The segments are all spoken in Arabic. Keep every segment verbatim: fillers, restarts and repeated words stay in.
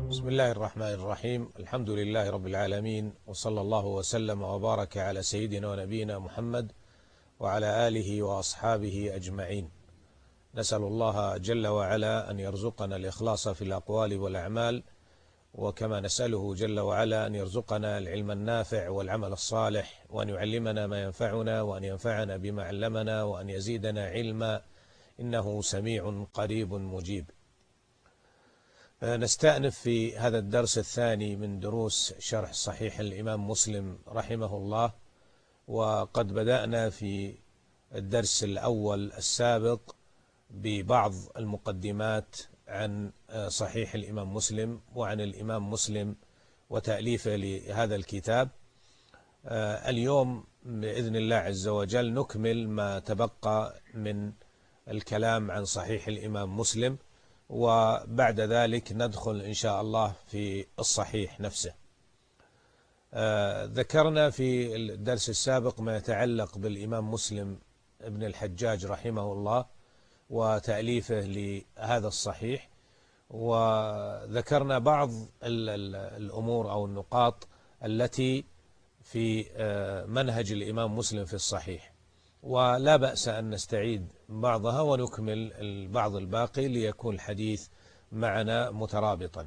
بسم الله الرحمن الرحيم. الحمد لله رب العالمين، وصلى الله وسلم وبارك على سيدنا ونبينا محمد وعلى آله وأصحابه أجمعين. نسأل الله جل وعلا أن يرزقنا الإخلاص في الأقوال والأعمال، وكما نسأله جل وعلا أن يرزقنا العلم النافع والعمل الصالح، وأن يعلمنا ما ينفعنا، وأن ينفعنا بما علمنا، وأن يزيدنا علما، إنه سميع قريب مجيب. نستأنف في هذا الدرس الثاني من دروس شرح صحيح الإمام مسلم رحمه الله، وقد بدأنا في الدرس الأول السابق ببعض المقدمات عن صحيح الإمام مسلم وعن الإمام مسلم وتأليفه لهذا الكتاب. اليوم بإذن الله عز وجل نكمل ما تبقى من الكلام عن صحيح الإمام مسلم، وبعد ذلك ندخل إن شاء الله في الصحيح نفسه. آه ذكرنا في الدرس السابق ما يتعلق بالإمام مسلم ابن الحجاج رحمه الله وتأليفه لهذا الصحيح، وذكرنا بعض الأمور أو النقاط التي في آه منهج الإمام مسلم في الصحيح، ولا بأس أن نستعيد بعضها ونكمل البعض الباقي ليكون الحديث معنا مترابطا.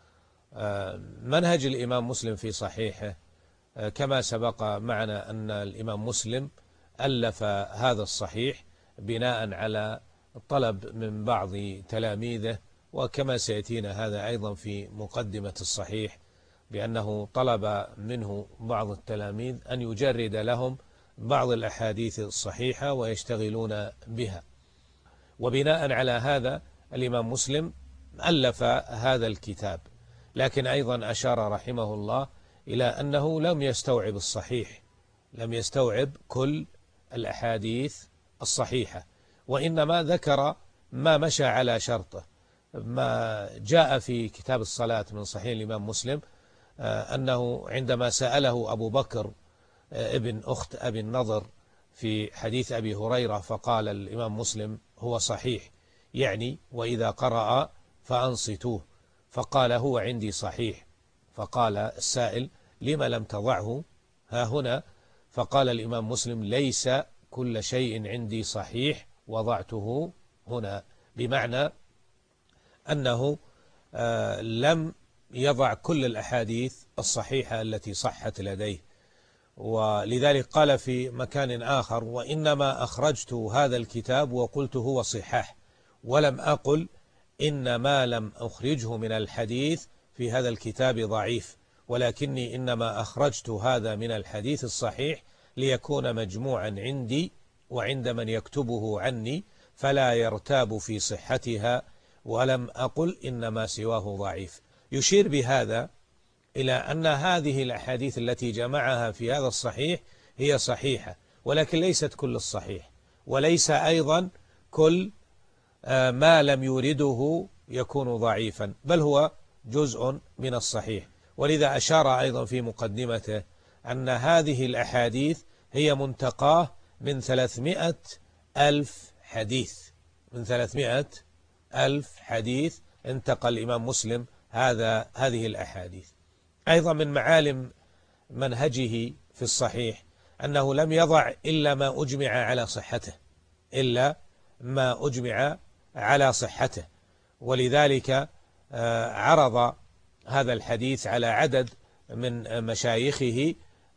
منهج الإمام مسلم في صحيحه كما سبق معنا أن الإمام مسلم ألف هذا الصحيح بناء على طلب من بعض تلاميذه، وكما سيأتينا هذا أيضا في مقدمة الصحيح بأنه طلب منه بعض التلاميذ أن يجرد لهم بعض الأحاديث الصحيحة ويشتغلون بها، وبناء على هذا الإمام مسلم ألف هذا الكتاب. لكن أيضا أشار رحمه الله إلى أنه لم يستوعب الصحيح، لم يستوعب كل الأحاديث الصحيحة، وإنما ذكر ما مشى على شرطه. ما جاء في كتاب الصلاة من صحيح الإمام مسلم أنه عندما سأله أبو بكر ابن أخت أبي النضر في حديث أبي هريرة فقال الإمام مسلم هو صحيح، يعني وإذا قرأ فأنصتوه، فقال هو عندي صحيح. فقال السائل لما لم تضعه ها هنا؟ فقال الإمام مسلم ليس كل شيء عندي صحيح وضعته هنا، بمعنى أنه آه لم يضع كل الأحاديث الصحيحة التي صحت لديه. ولذلك قال في مكان آخر وإنما أخرجت هذا الكتاب وقلت هو صحاح، ولم أقل إن ما لم أخرجه من الحديث في هذا الكتاب ضعيف، ولكني إنما أخرجت هذا من الحديث الصحيح ليكون مجموعا عندي وعند من يكتبه عني فلا يرتاب في صحتها، ولم أقل إنما سواه ضعيف. يشير بهذا إلى أن هذه الأحاديث التي جمعها في هذا الصحيح هي صحيحة، ولكن ليست كل الصحيح، وليس أيضا كل ما لم يورده يكون ضعيفا، بل هو جزء من الصحيح. ولذا أشار أيضا في مقدمته أن هذه الأحاديث هي منتقاه من ثلاثمائة ألف حديث، من ثلاثمائة ألف حديث انتقى الإمام مسلم هذا هذه الأحاديث. أيضا من معالم منهجه في الصحيح أنه لم يضع إلا ما أجمع على صحته، إلا ما أجمع على صحته، ولذلك عرض هذا الحديث على عدد من مشايخه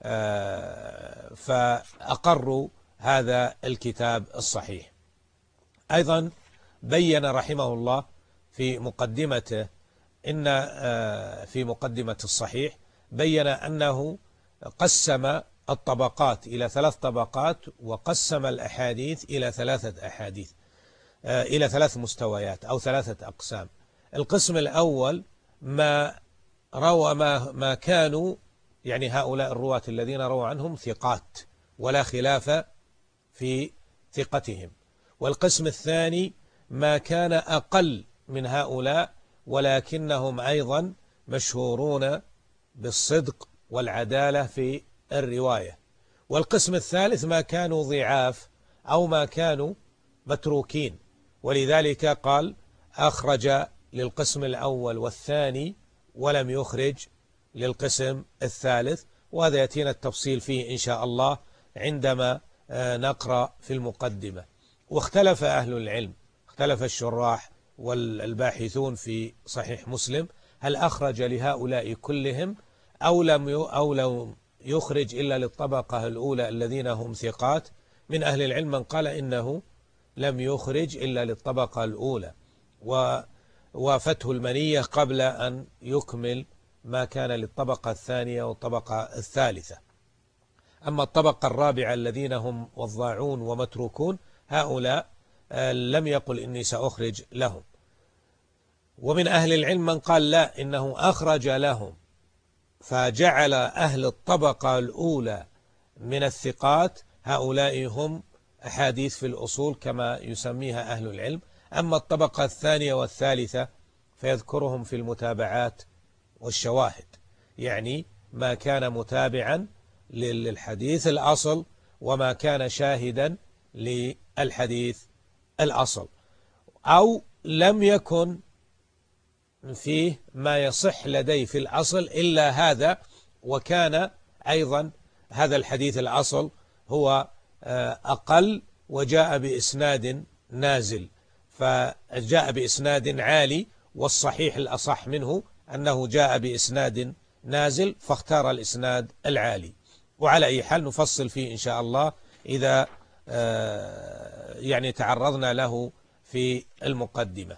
فأقروا هذا الكتاب الصحيح. أيضا بين رحمه الله في مقدمته إن في مقدمة الصحيح بين أنه قسم الطبقات إلى ثلاث طبقات، وقسم الأحاديث إلى ثلاثة أحاديث إلى ثلاث مستويات أو ثلاثة أقسام. القسم الأول ما روى ما, ما كانوا يعني هؤلاء الرواة الذين روى عنهم ثقات ولا خلاف في ثقتهم. والقسم الثاني ما كان أقل من هؤلاء ولكنهم أيضا مشهورون بالصدق والعدالة في الرواية. والقسم الثالث ما كانوا ضعاف أو ما كانوا متروكين، ولذلك قال أخرج للقسم الأول والثاني ولم يخرج للقسم الثالث، وهذا يأتينا التفصيل فيه إن شاء الله عندما نقرأ في المقدمة. واختلف أهل العلم، اختلف الشراح والباحثون في صحيح مسلم، هل أخرج لهؤلاء كلهم أو لم أو لم يخرج إلا للطبقة الأولى الذين هم ثقات. من أهل العلم من قال إنه لم يخرج إلا للطبقة الأولى، ووافته المنية قبل أن يكمل ما كان للطبقة الثانية والطبقة الثالثة. أما الطبقة الرابعة الذين هم وضاعون ومتروكون، هؤلاء لم يقل إني سأخرج لهم. ومن أهل العلم من قال لا، إنه أخرج لهم، فجعل أهل الطبقة الأولى من الثقات هؤلاء هم أحاديث في الأصول كما يسميها أهل العلم. أما الطبقة الثانية والثالثة فيذكرهم في المتابعات والشواهد، يعني ما كان متابعا للحديث الأصل وما كان شاهدا للحديث الأصل، أو لم يكن فيه ما يصح لديه في الأصل إلا هذا، وكان أيضا هذا الحديث الأصل هو أقل وجاء بإسناد نازل، فجاء بإسناد عالي، والصحيح الأصح منه أنه جاء بإسناد نازل فاختار الإسناد العالي. وعلى أي حال نفصل فيه إن شاء الله إذا يعني تعرضنا له في المقدمة.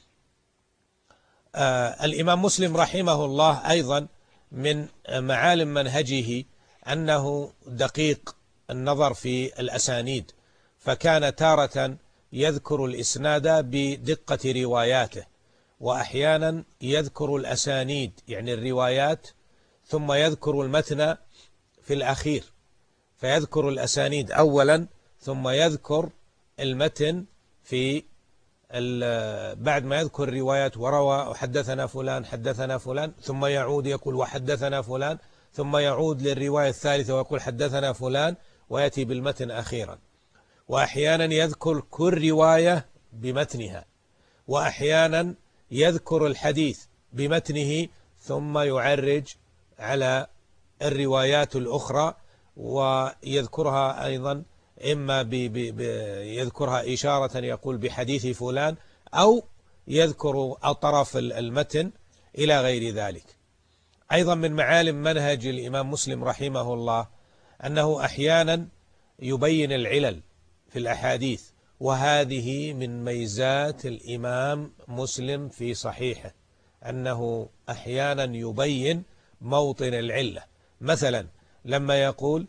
الإمام مسلم رحمه الله أيضا من معالم منهجه أنه دقيق النظر في الأسانيد، فكان تارة يذكر الإسناد بدقة رواياته، وأحيانا يذكر الأسانيد يعني الروايات ثم يذكر المتن في الأخير، فيذكر الأسانيد أولا ثم يذكر المتن في بعد ما يذكر الروايات، وروى وحدثنا فلان حدثنا فلان، ثم يعود يقول وحدثنا فلان، ثم يعود للرواية الثالثة ويقول حدثنا فلان، ويأتي بالمتن أخيرا. وأحيانا يذكر كل رواية بمتنها، وأحيانا يذكر الحديث بمتنه ثم يعرج على الروايات الأخرى ويذكرها أيضا، إما بي بي بي يذكرها إشارة يقول بحديث فلان، أو يذكر أطراف المتن إلى غير ذلك. أيضا من معالم منهج الإمام مسلم رحمه الله أنه أحيانا يبين العلل في الأحاديث، وهذه من ميزات الإمام مسلم في صحيحه، أنه أحيانا يبين موطن العلة. مثلا لما يقول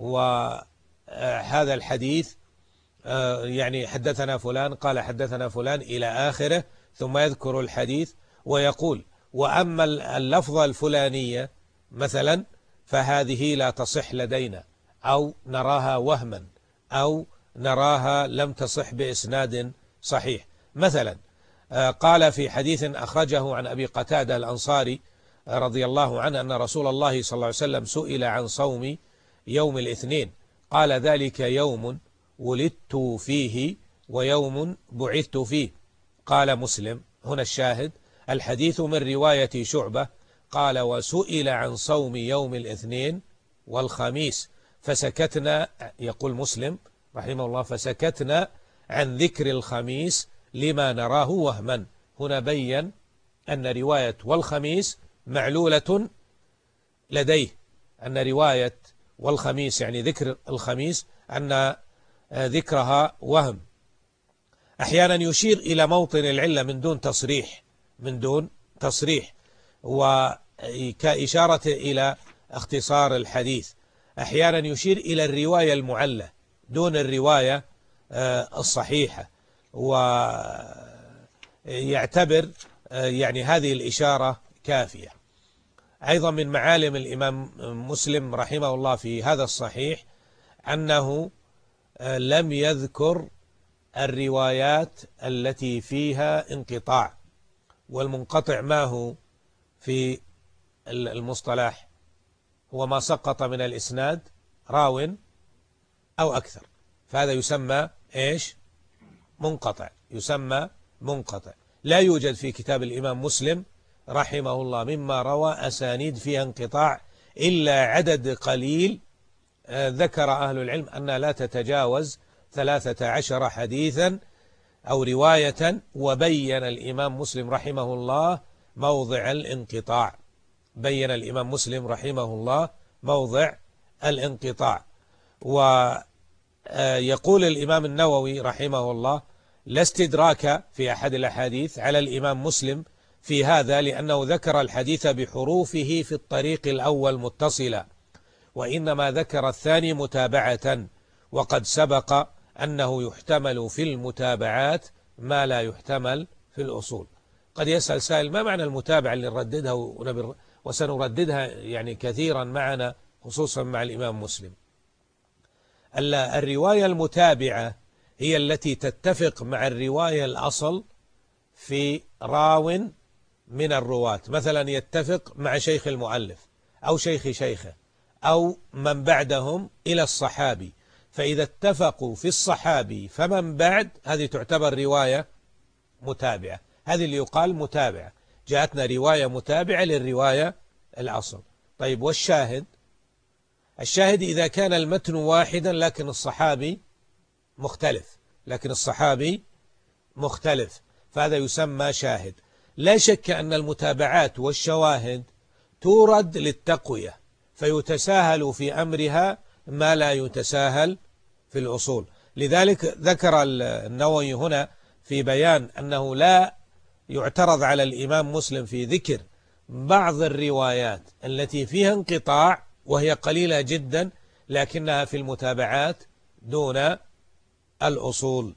وهذا الحديث يعني حدثنا فلان قال حدثنا فلان إلى آخره، ثم يذكر الحديث ويقول وأما اللفظة الفلانية مثلا فهذه لا تصح لدينا، أو نراها وهما، أو نراها لم تصح بإسناد صحيح. مثلا قال في حديث أخرجه عن أبي قتادة الأنصاري رضي الله عنه أن رسول الله صلى الله عليه وسلم سئل عن صوم يوم الاثنين، قال ذلك يوم ولدت فيه ويوم بعثت فيه. قال مسلم هنا الشاهد الحديث من رواية شعبة، قال وسئل عن صوم يوم الاثنين والخميس فسكتنا، يقول مسلم رحمه الله فسكتنا عن ذكر الخميس لما نراه وهما. هنا بين أن رواية والخميس معلولة لديه، أن رواية والخميس يعني ذكر الخميس أن ذكرها وهم. أحيانا يشير إلى موطن العلة من دون تصريح من دون تصريح وكإشارة إلى اختصار الحديث. أحيانا يشير إلى الرواية المعلة دون الرواية الصحيحة، ويعتبر يعني هذه الإشارة كافية. أيضا من معالم الإمام مسلم رحمه الله في هذا الصحيح أنه لم يذكر الروايات التي فيها انقطاع، والمنقطع ما هو في المصطلح؟ هو ما سقط من الإسناد راو أو أكثر، فهذا يسمى إيش؟ منقطع، يسمى منقطع. لا يوجد في كتاب الإمام مسلم رحمه الله مما روى أسانيد فيها انقطاع إلا عدد قليل ذكر أهل العلم أن لا تتجاوز ثلاثة عشر حديثا أو رواية، وبين الإمام مسلم رحمه الله موضع الانقطاع بين الإمام مسلم رحمه الله موضع الانقطاع. ويقول الإمام النووي رحمه الله: لا استدراك في أحد الأحاديث على الإمام مسلم في هذا، لأنه ذكر الحديث بحروفه في الطريق الأول متصلا، وإنما ذكر الثاني متابعة، وقد سبق أنه يحتمل في المتابعات ما لا يحتمل في الأصول. قد يسأل سائل: ما معنى المتابعة اللي نرددها وسنرددها يعني كثيرا معنا خصوصا مع الإمام مسلم؟ الرواية المتابعة هي التي تتفق مع الرواية الأصل في راو من الرواة، مثلا يتفق مع شيخ المؤلف أو شيخ شيخه أو من بعدهم إلى الصحابي، فإذا اتفقوا في الصحابي فمن بعد هذه تعتبر رواية متابعة، هذه اللي يقال متابعة، جاءتنا رواية متابعة للرواية الأصل. طيب والشاهد؟ الشاهد إذا كان المتن واحدا لكن الصحابي مختلف لكن الصحابي مختلف فهذا يسمى شاهد. لا شك أن المتابعات والشواهد تورد للتقوية، فيتساهل في أمرها ما لا يتساهل في الأصول. لذلك ذكر النووي هنا في بيان أنه لا يعترض على الإمام مسلم في ذكر بعض الروايات التي فيها انقطاع وهي قليلة جدا لكنها في المتابعات دون الأصول.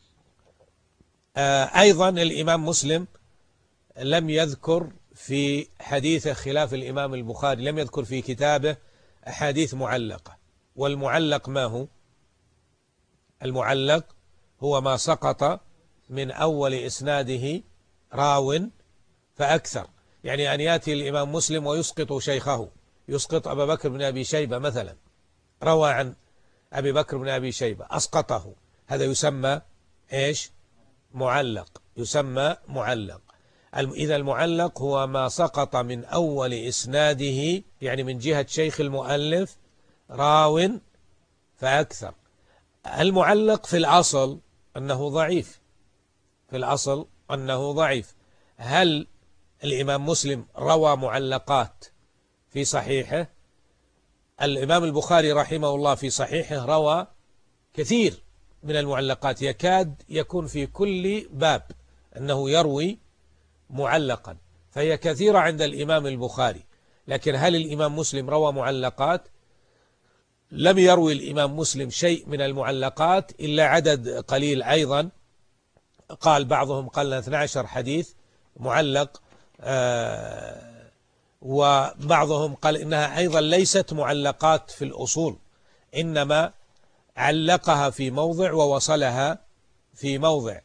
أيضا الإمام مسلم لم يذكر في حديث خلاف الإمام البخاري، لم يذكر في كتابه أحاديث معلقة. والمعلق ما هو؟ المعلق هو ما سقط من أول إسناده راو فأكثر، يعني أن يأتي الإمام مسلم ويسقط شيخه، يسقط أبا بكر بن أبي شيبة مثلا، روى عن أبي بكر بن أبي شيبة أسقطه، هذا يسمى إيش؟ معلق، يسمى معلق. إذا المعلق هو ما سقط من أول إسناده، يعني من جهة شيخ المؤلف راو فأكثر. المعلق في الأصل أنه ضعيف، في الأصل أنه ضعيف. هل الإمام مسلم روى معلقات في صحيحه؟ الإمام البخاري رحمه الله في صحيحه روى كثير من المعلقات، يكاد يكون في كل باب أنه يروي معلقا، فهي كثيرة عند الإمام البخاري. لكن هل الإمام مسلم روى معلقات؟ لم يروي الإمام مسلم شيء من المعلقات إلا عدد قليل أيضا، قال بعضهم قال اثني عشر حديث معلق، آه وبعضهم قال إنها أيضا ليست معلقات في الأصول، إنما علقها في موضع ووصلها في موضع،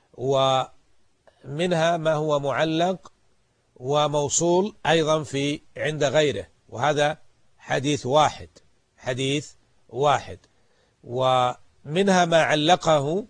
ومنها ما هو معلق وموصول أيضا في عند غيره، وهذا حديث واحد حديث واحد ومنها ما علقه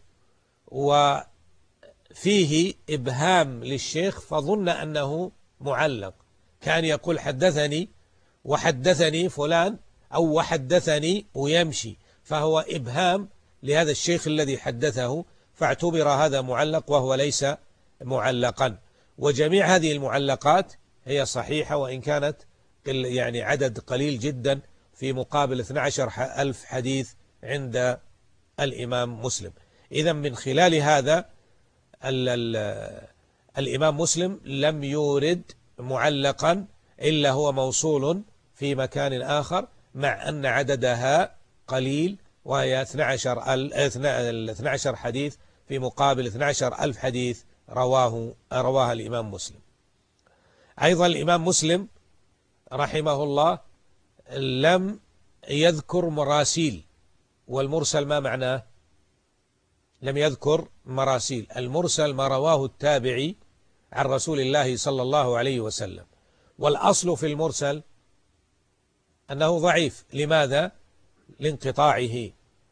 وفيه إبهام للشيخ فظن أنه معلق، كان يقول حدثني وحدثني فلان أو وحدثني ويمشي، فهو إبهام لهذا الشيخ الذي حدثه، فاعتبر هذا معلق وهو ليس معلقا. وجميع هذه المعلقات هي صحيحة، وإن كانت يعني عدد قليل جدا في مقابل اثني عشر ألف حديث عند الإمام مسلم. إذا من خلال هذا ال ال الإمام مسلم لم يورد معلقا إلا هو موصول في مكان آخر، مع أن عددها قليل وهي اثني عشر حديث في مقابل اثني عشر ألف حديث رواه رواها الإمام مسلم. أيضا الإمام مسلم رحمه الله لم يذكر مراسيل. والمرسل ما معناه؟ لم يذكر مراسيل. المرسل ما رواه التابعي عن رسول الله صلى الله عليه وسلم، والأصل في المرسل أنه ضعيف. لماذا؟ لانقطاعه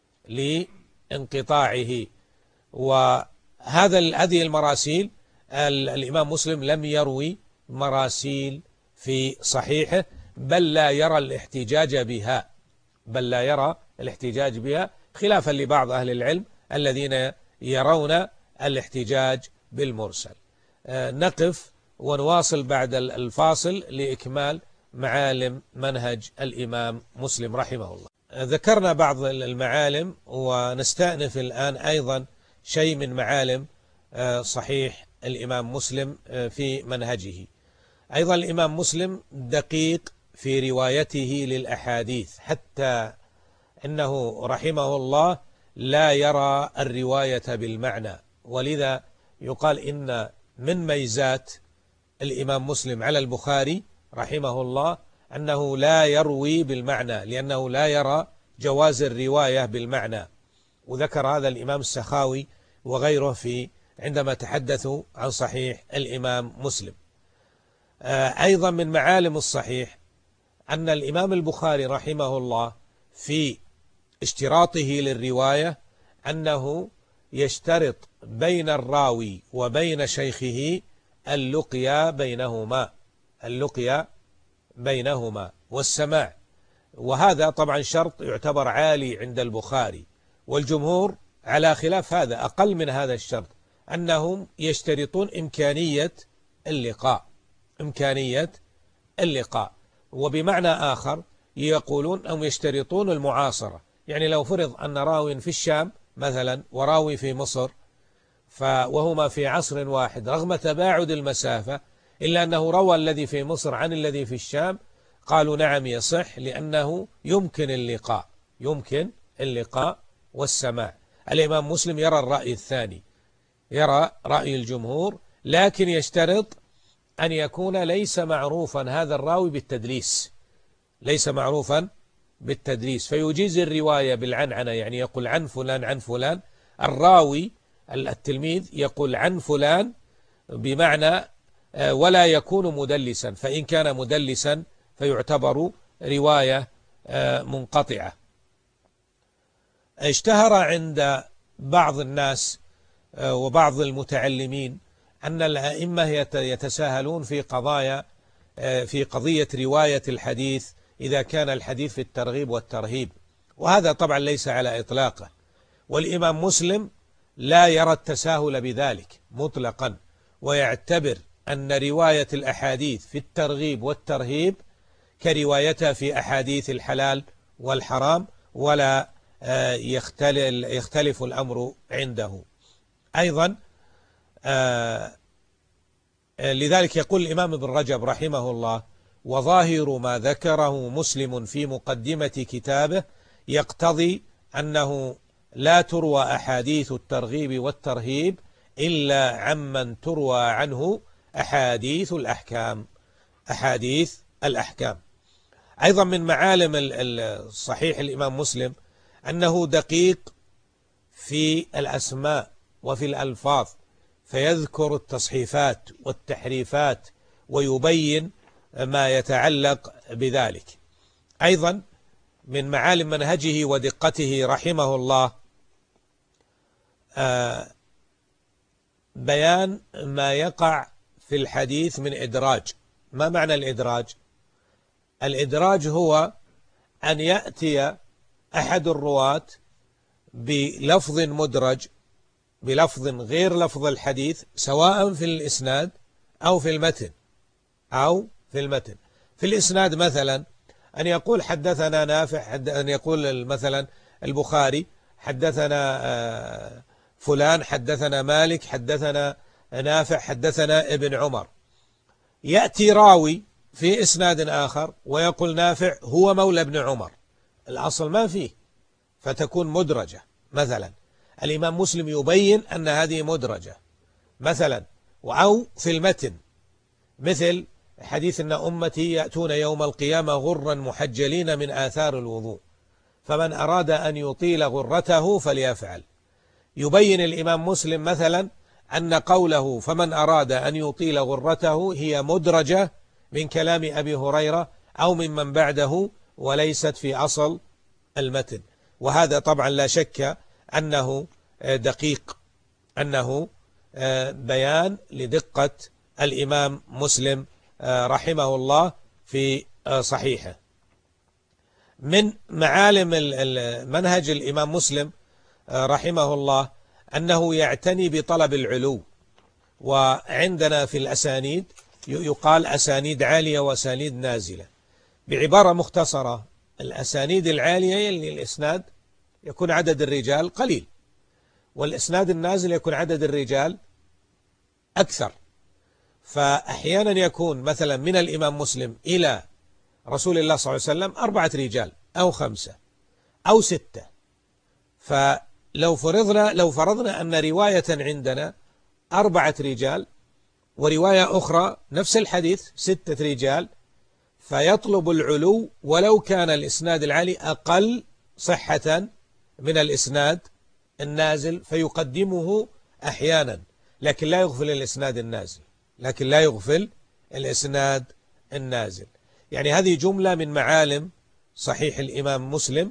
لانقطاعه وهذا هذه المراسيل الإمام مسلم لم يروي مراسيل في صحيحه، بل لا يرى الاحتجاج بها بل لا يرى الاحتجاج بها خلافا لبعض أهل العلم الذين يرون الاحتجاج بالمرسل. نقف ونواصل بعد الفاصل لإكمال معالم منهج الإمام مسلم رحمه الله. ذكرنا بعض المعالم، ونستأنف الآن أيضا شيء من معالم صحيح الإمام مسلم في منهجه. أيضا الإمام مسلم دقيق في روايته للأحاديث، حتى إنه رحمه الله لا يرى الرواية بالمعنى، ولذا يقال إن من ميزات الإمام مسلم على البخاري رحمه الله أنه لا يروي بالمعنى، لأنه لا يرى جواز الرواية بالمعنى. وذكر هذا الإمام السخاوي وغيره في عندما تحدثوا عن صحيح الإمام مسلم. أيضا من معالم الصحيح أن الإمام البخاري رحمه الله في اشتراطه للرواية أنه يشترط بين الراوي وبين شيخه اللقيا بينهما اللقيا بينهما والسماع، وهذا طبعا شرط يعتبر عالي عند البخاري، والجمهور على خلاف هذا، أقل من هذا الشرط، أنهم يشترطون إمكانية اللقاء إمكانية اللقاء وبمعنى آخر يقولون أنهم يشترطون المعاصرة. يعني لو فرض أن راوي في الشام مثلا وراوي في مصر، وهما في عصر واحد رغم تباعد المسافة، إلا أنه روى الذي في مصر عن الذي في الشام، قالوا نعم يصح، لأنه يمكن اللقاء يمكن اللقاء والسماع. الإمام مسلم يرى الرأي الثاني، يرى رأي الجمهور، لكن يشترط أن يكون ليس معروفا هذا الراوي بالتدليس ليس معروفا بالتدليس فيجيز الرواية بالعنعنة، يعني يقول عن فلان عن فلان، الراوي التلميذ يقول عن فلان بمعنى ولا يكون مدلسا، فإن كان مدلسا فيعتبر رواية منقطعة. اشتهر عند بعض الناس وبعض المتعلمين أن الأئمة يتساهلون في قضايا في قضية رواية الحديث إذا كان الحديث في الترغيب والترهيب، وهذا طبعا ليس على إطلاقه، والإمام مسلم لا يرى التساهل بذلك مطلقا، ويعتبر أن رواية الأحاديث في الترغيب والترهيب كروايتها في أحاديث الحلال والحرام، ولا يختلف الأمر عنده. أيضا لذلك يقول الإمام ابن رجب رحمه الله: وظاهر ما ذكره مسلم في مقدمة كتابه يقتضي أنه لا تروى أحاديث الترغيب والترهيب إلا عمن تروى عنه أحاديث الأحكام أحاديث الأحكام. أيضا من معالم الصحيح الإمام مسلم أنه دقيق في الأسماء وفي الألفاظ، فيذكر التصحيفات والتحريفات ويبين ما يتعلق بذلك. أيضا من معالم منهجه ودقته رحمه الله بيان ما يقع في الحديث من إدراج. ما معنى الإدراج؟ الإدراج هو أن يأتي أحد الرواة بلفظ مدرج، بلفظ غير لفظ الحديث، سواء في الإسناد أو في المتن أو في المتن. في الإسناد مثلا أن يقول حدثنا نافع، أن يقول مثلا البخاري حدثنا فلان، حدثنا مالك، حدثنا نافع، حدثنا ابن عمر. يأتي راوي في إسناد آخر ويقول نافع هو مولى ابن عمر، الأصل ما فيه، فتكون مدرجة مثلا. الإمام مسلم يبين أن هذه مدرجة مثلا. أو في المتن مثل حديث أن أمتي يأتون يوم القيامة غرا محجلين من آثار الوضوء، فمن أراد أن يطيل غرته فليفعل. يبين الإمام مسلم مثلا أن قوله فمن أراد أن يطيل غرته هي مدرجة من كلام أبي هريرة أو ممن بعده، وليست في أصل المتن. وهذا طبعا لا شك أنه دقيق، أنه بيان لدقة الإمام مسلم رحمه الله في صحيحه. من معالم منهج الإمام مسلم رحمه الله أنه يعتني بطلب العلو. وعندنا في الأسانيد يقال أسانيد عالية وأسانيد نازلة. بعبارة مختصرة، الأسانيد العالية يعني الإسناد يكون عدد الرجال قليل، والإسناد النازل يكون عدد الرجال أكثر. فأحيانا يكون مثلا من الإمام مسلم إلى رسول الله صلى الله عليه وسلم أربعة رجال أو خمسة أو ستة. فلو فرضنا لو فرضنا أن رواية عندنا أربعة رجال ورواية أخرى نفس الحديث ستة رجال، فيطلب العلو ولو كان الإسناد العالي أقل صحة من الإسناد النازل، فيقدمه أحيانا، لكن لا يغفل الإسناد النازل لكن لا يغفل الإسناد النازل. يعني هذه جملة من معالم صحيح الإمام مسلم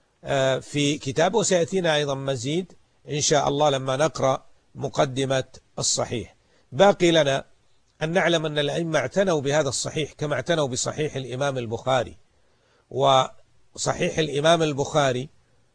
في كتابه، وسيأتينا أيضا مزيد إن شاء الله لما نقرأ مقدمة الصحيح. باقي لنا أن نعلم أن الأئمة اعتنوا بهذا الصحيح كما اعتنوا بصحيح الإمام البخاري. وصحيح الإمام البخاري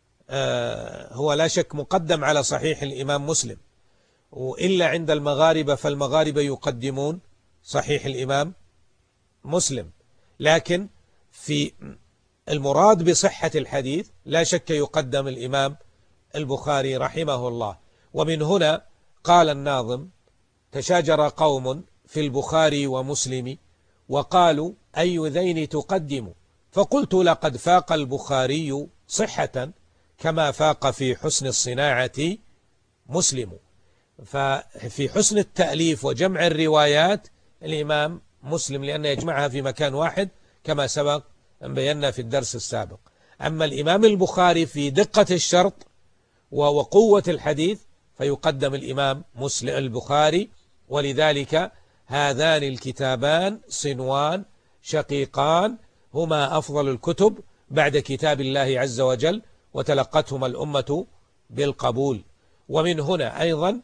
هو لا شك مقدم على صحيح الإمام مسلم، وإلا عند المغاربة فالمغاربة يقدمون صحيح الإمام مسلم، لكن في المراد بصحة الحديث لا شك يقدم الإمام البخاري رحمه الله. ومن هنا قال الناظم: تشاجر قوم في البخاري ومسلم وقالوا أي ذين تقدم، فقلت لقد فاق البخاري صحة كما فاق في حسن الصناعة مسلم. ففي حسن التأليف وجمع الروايات الإمام مسلم، لأنه يجمعها في مكان واحد كما سبق أن بينا في الدرس السابق. أما الإمام البخاري في دقة الشرط وقوة الحديث فيقدم الإمام مسلم البخاري. ولذلك هذان الكتابان صنوان شقيقان هما أفضل الكتب بعد كتاب الله عز وجل، وتلقتهما الأمة بالقبول. ومن هنا أيضا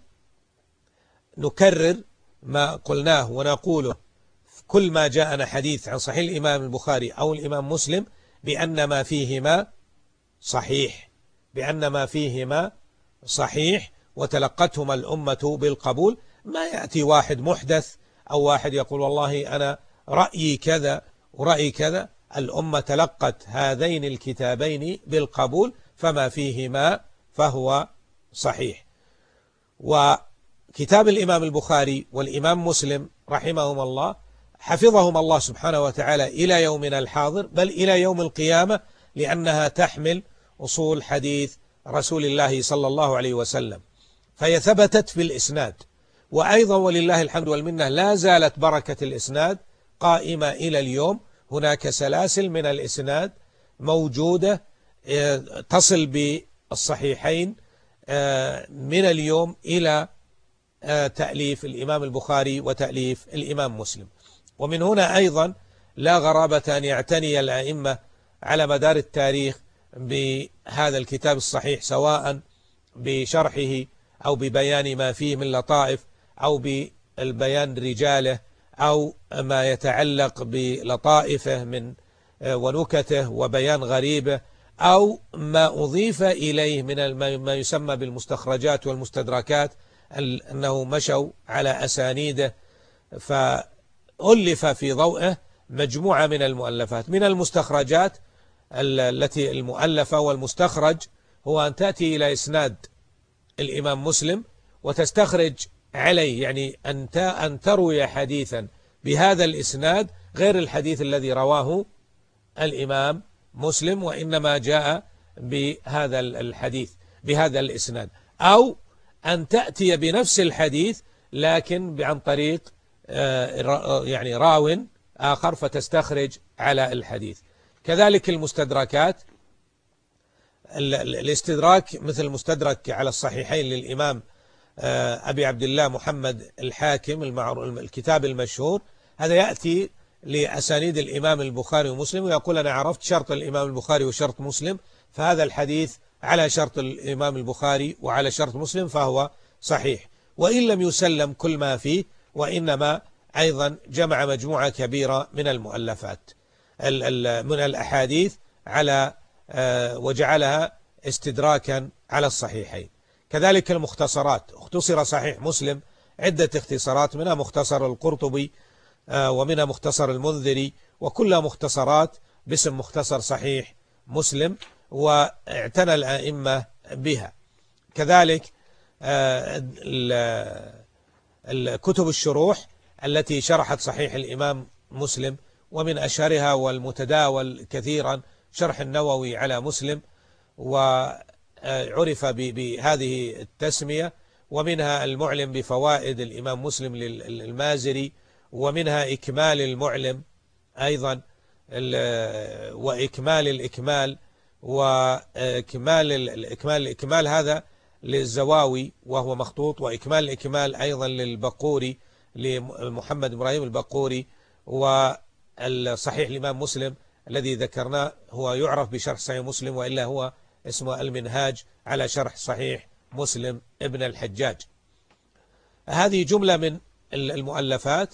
نكرر ما قلناه ونقوله كل ما جاءنا حديث عن صحيح الإمام البخاري أو الإمام مسلم بأن ما فيهما صحيح بأن ما فيهما صحيح وتلقتهما الأمة بالقبول. ما يأتي واحد محدث أو واحد يقول والله أنا رأيي كذا ورأيي كذا، الأمة تلقت هذين الكتابين بالقبول، فما فيهما فهو صحيح. وكتاب الإمام البخاري والإمام مسلم رحمهم الله حفظهم الله سبحانه وتعالى إلى يومنا الحاضر، بل إلى يوم القيامة، لأنها تحمل أصول حديث رسول الله صلى الله عليه وسلم، فهي ثبتت في الإسناد. وأيضا ولله الحمد والمنة لا زالت بركة الإسناد قائمة إلى اليوم. هناك سلاسل من الإسناد موجودة تصل بالصحيحين من اليوم إلى تأليف الإمام البخاري وتأليف الإمام مسلم. ومن هنا أيضا لا غرابة أن يعتني الأئمة على مدار التاريخ بهذا الكتاب الصحيح، سواء بشرحه أو ببيان ما فيه من لطائف أو بالبيان رجاله أو ما يتعلق بلطائفه من ونكته وبيان غريبه أو ما أضيف إليه من ما يسمى بالمستخرجات والمستدركات، أنه مشوا على أسانيده، فألف في ضوئه مجموعة من المؤلفات. من المستخرجات التي المؤلفة والمستخرج هو أن تأتي إلى إسناد الإمام مسلم وتستخرج عليه، يعني أن تروي حديثا بهذا الإسناد غير الحديث الذي رواه الإمام مسلم، وإنما جاء بهذا الحديث بهذا الإسناد، أو أن تأتي بنفس الحديث لكن عن طريق يعني راو آخر فتستخرج على الحديث. كذلك المستدركات، الاستدراك مثل المستدرك على الصحيحين للإمام أبي عبد الله محمد الحاكم الكتاب المشهور، هذا يأتي لأسانيد الإمام البخاري ومسلم ويقول أنا عرفت شرط الإمام البخاري وشرط مسلم، فهذا الحديث على شرط الإمام البخاري وعلى شرط مسلم فهو صحيح، وإن لم يسلم كل ما فيه، وإنما أيضا جمع مجموعة كبيرة من المؤلفات من الأحاديث على وجعلها استدراكا على الصحيحين. كذلك المختصرات، اختصر صحيح مسلم عدة اختصارات، منها مختصر القرطبي ومنها مختصر المنذري، وكلها مختصرات باسم مختصر صحيح مسلم، واعتنى الأئمة بها. كذلك الكتب الشروح التي شرحت صحيح الإمام مسلم، ومن أشهرها والمتداول كثيرا شرح النووي على مسلم، وعرف بهذه التسمية، ومنها المعلم بفوائد الإمام مسلم للمازري، ومنها إكمال المعلم أيضا، وإكمال الإكمال، وإكمال الإكمال الإكمال هذا للزواوي وهو مخطوط، وإكمال الإكمال أيضا للبقوري لمحمد إبراهيم البقوري. والصحيح الإمام مسلم الذي ذكرناه هو يعرف بشرح صحيح مسلم، وإلا هو اسمه المنهاج على شرح صحيح مسلم ابن الحجاج. هذه جملة من المؤلفات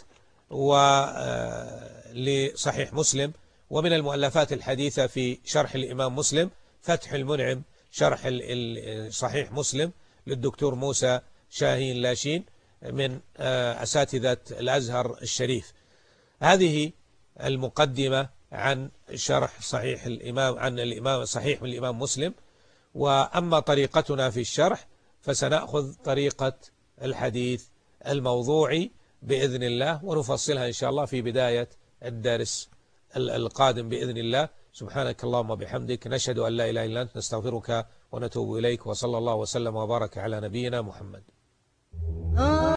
لصحيح مسلم. ومن المؤلفات الحديثة في شرح الإمام مسلم فتح المنعم شرح صحيح مسلم للدكتور موسى شاهين لاشين من أساتذة الأزهر الشريف. هذه المقدمة عن شرح صحيح الإمام عن الإمام صحيح من الإمام مسلم. وأما طريقتنا في الشرح فسنأخذ طريقة الحديث الموضوعي بإذن الله، ونفصلها إن شاء الله في بداية الدرس القادم بإذن الله. سبحانك اللهم وبحمدك، نشهد أن لا إله إلا أنت، نستغفرك ونتوب إليك، وصلى الله وسلم وبارك على نبينا محمد.